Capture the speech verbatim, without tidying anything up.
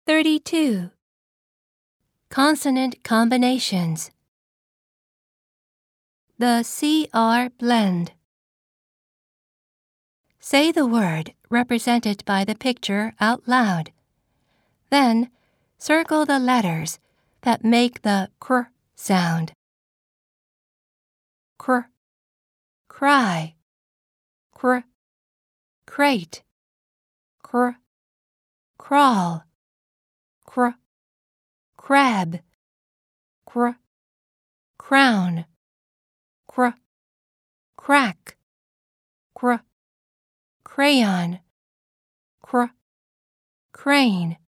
thirty-two. Consonant combinations. The C R blend. Say the word represented by the picture out loud. Then, circle the letters that make the cr sound. Cr, cry, cr, crate, cr, crawl, cr, crab, cr, crown, cr, crack, cr, crayon, cr, crane.